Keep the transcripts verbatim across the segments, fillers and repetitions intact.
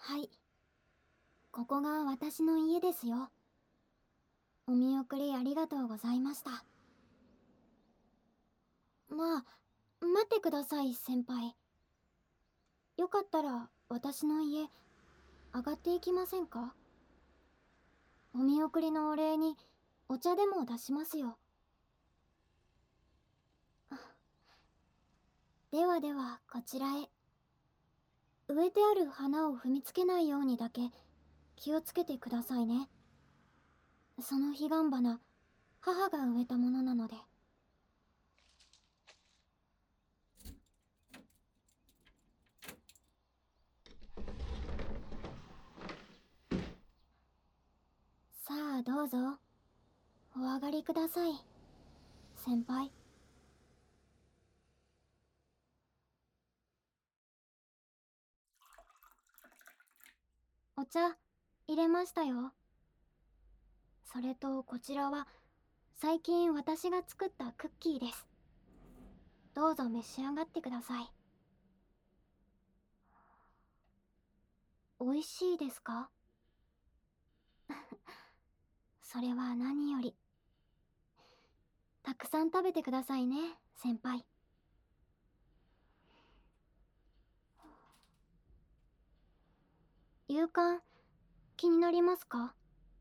い、ここが私の家ですよ。お見送りありがとうございました。まあ、待ってください、先輩。よかったら私の家上がっていきませんか？お見送りのお礼にお茶でも出しますよ。ではではこちらへ。植えてある花を踏みつけないようにだけ気をつけてくださいね。その彼岸花、母が植えたものなので。さあどうぞ、お上がりください、先輩。お茶入れましたよ。それとこちらは最近私が作ったクッキーです。どうぞ召し上がってください。美味しいですか？それは何より。たくさん食べてくださいね、先輩。夕刊気になりますか？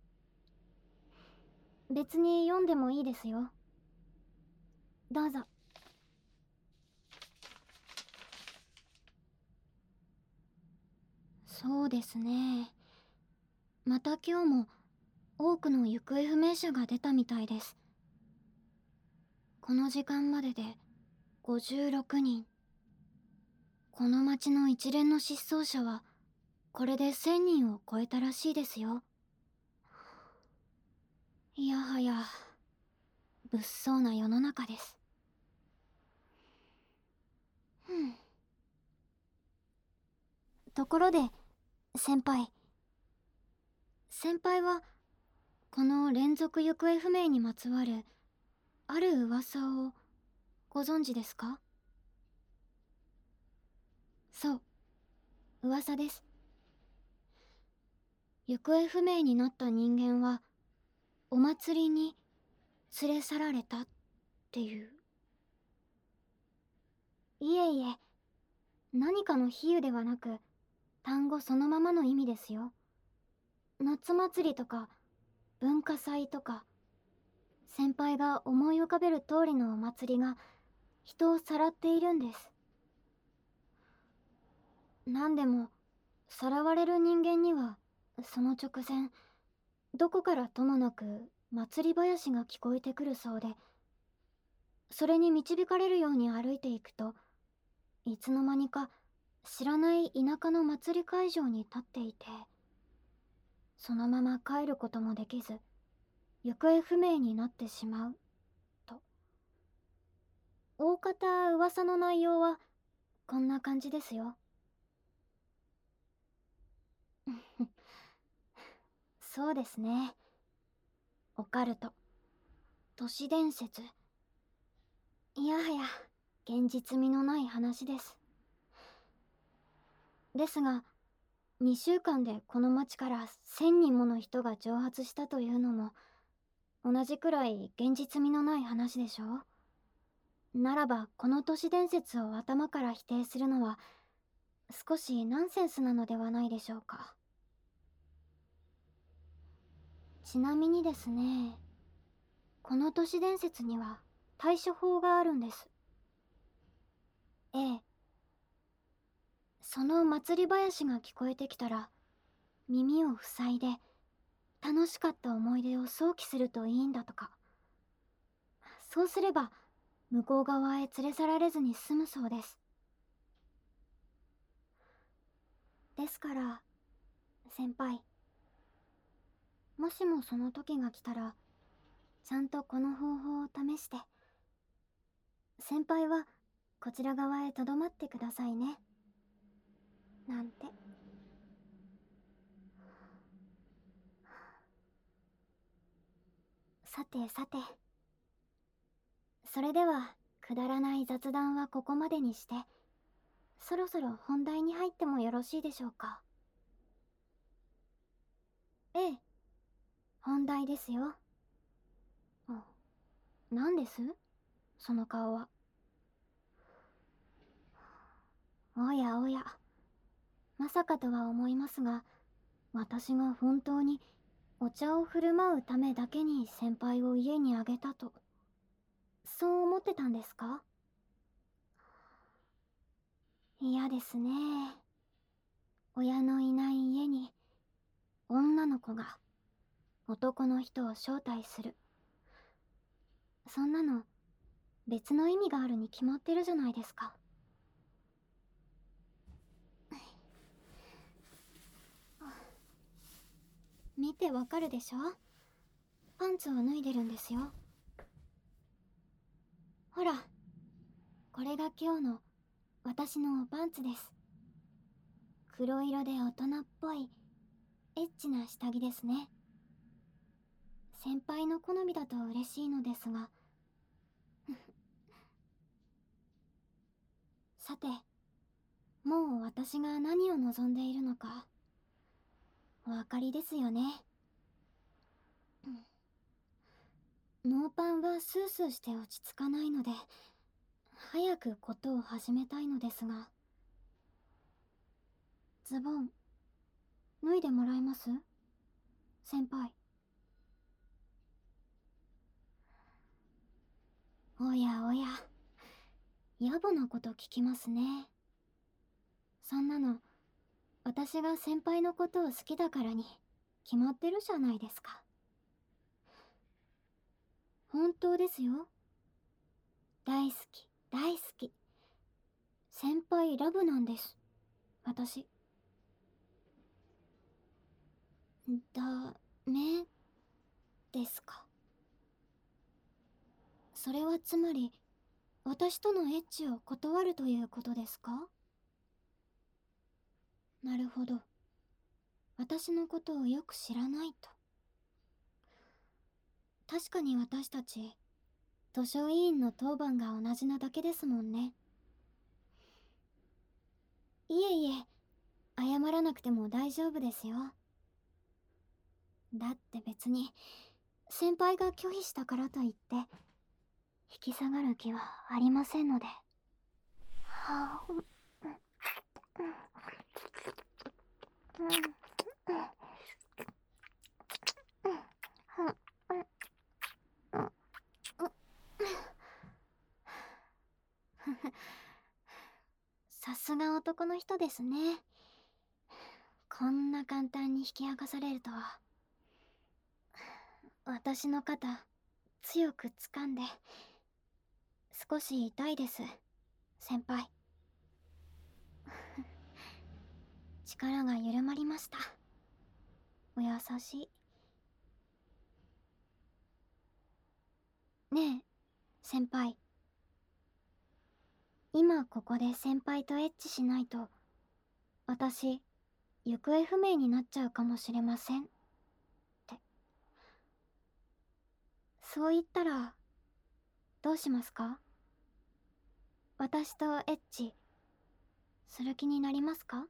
別に読んでもいいですよ。どうぞ。そうですね。また今日も多くの行方不明者が出たみたいです。この時間まででごじゅうろくにん。この町の一連の失踪者はこれでせんにんを超えたらしいですよ。いやはや物騒な世の中です。ふん。ところで先輩先輩はこの連続行方不明にまつわるある噂をご存知ですか？そう、噂です。行方不明になった人間はお祭りに連れ去られたっていう。いえいえ、何かの比喩ではなく単語そのままの意味ですよ。夏祭りとか文化祭とか、先輩が思い浮かべる通りのお祭りが人をさらっているんです。何でもさらわれる人間にはその直前どこからともなく祭り囃子が聞こえてくるそうで、それに導かれるように歩いていくといつの間にか知らない田舎の祭り会場に立っていて、そのまま帰ることもできず行方不明になってしまうと。大方噂の内容はこんな感じですよ。そうですね。オカルト、都市伝説、いやはや現実味のない話です。ですがにしゅうかんでこの町からせんにんもの人が蒸発したというのも同じくらい現実味のない話でしょう。ならばこの都市伝説を頭から否定するのは少しナンセンスなのではないでしょうか。ちなみにですね、この都市伝説には対処法があるんです。ええ。その祭り囃子が聞こえてきたら耳を塞いで楽しかった思い出を想起するといいんだとか。そうすれば向こう側へ連れ去られずに済むそうです。ですから先輩、もしもその時が来たらちゃんとこの方法を試して、先輩はこちら側へとどまってくださいね、なんて。さてさて、それではくだらない雑談はここまでにして、そろそろ本題に入ってもよろしいでしょうか。 ええ、本題ですよ。あ、何ですその顔は。おやおや、まさかとは思いますが、私が本当にお茶を振る舞うためだけに先輩を家にあげたと、そう思ってたんですか？嫌ですね。親のいない家に女の子が男の人を招待する。そんなの別の意味があるに決まってるじゃないですか。見てわかるでしょ？パンツを脱いでるんですよ。ほら、これが今日の私のパンツです。黒色で大人っぽいエッチな下着ですね。先輩の好みだと嬉しいのですが。さて、もう私が何を望んでいるのかお分かりですよね。ノーパンはスースーして落ち着かないので、早くことを始めたいのですが。ズボン脱いでもらえます？先輩。おやおや、野暮なこと聞きますね。そんなの私が先輩のことを好きだからに決まってるじゃないですか。本当ですよ。大好き大好き。先輩ラブなんです私。ダメですか？それはつまり私とのエッチを断るということですか？なるほど。私のことをよく知らないと。確かに私たち図書委員の当番が同じなだけですもんね。いえいえ、謝らなくても大丈夫ですよ。だって別に先輩が拒否したからといって引き下がる気はありませんので。はあ、うん、うん、うん、さすが男の人ですね。こんな簡単に引き剥がされるとは。私の肩強く掴んで。少し痛いです先輩。力が緩まりました。お優しい。ねえ先輩、今ここで先輩とエッチしないと私行方不明になっちゃうかもしれませんって。そう言ったらどうしますか？私とエッチする気になりますか？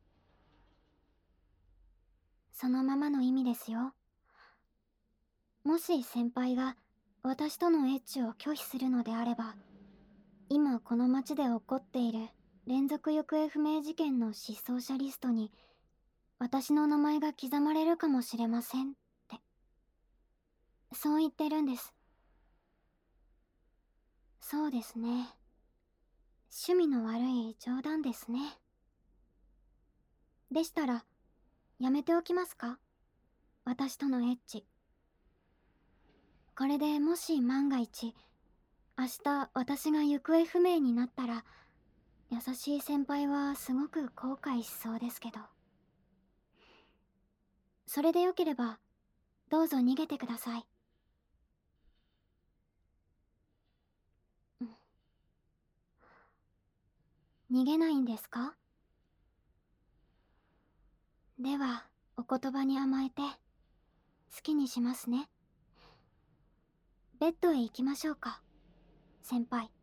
そのままの意味ですよ。もし先輩が私とのエッチを拒否するのであれば、今この町で起こっている連続行方不明事件の失踪者リストに私の名前が刻まれるかもしれませんって。そう言ってるんです。そうですね。趣味の悪い冗談ですね。でしたらやめておきますか？私とのエッチ。これでもし万が一明日私が行方不明になったら、優しい先輩はすごく後悔しそうですけど。それでよければどうぞ逃げてください。うん、逃げないんですか？ではお言葉に甘えて好きにしますね。ベッドへ行きましょうか先輩。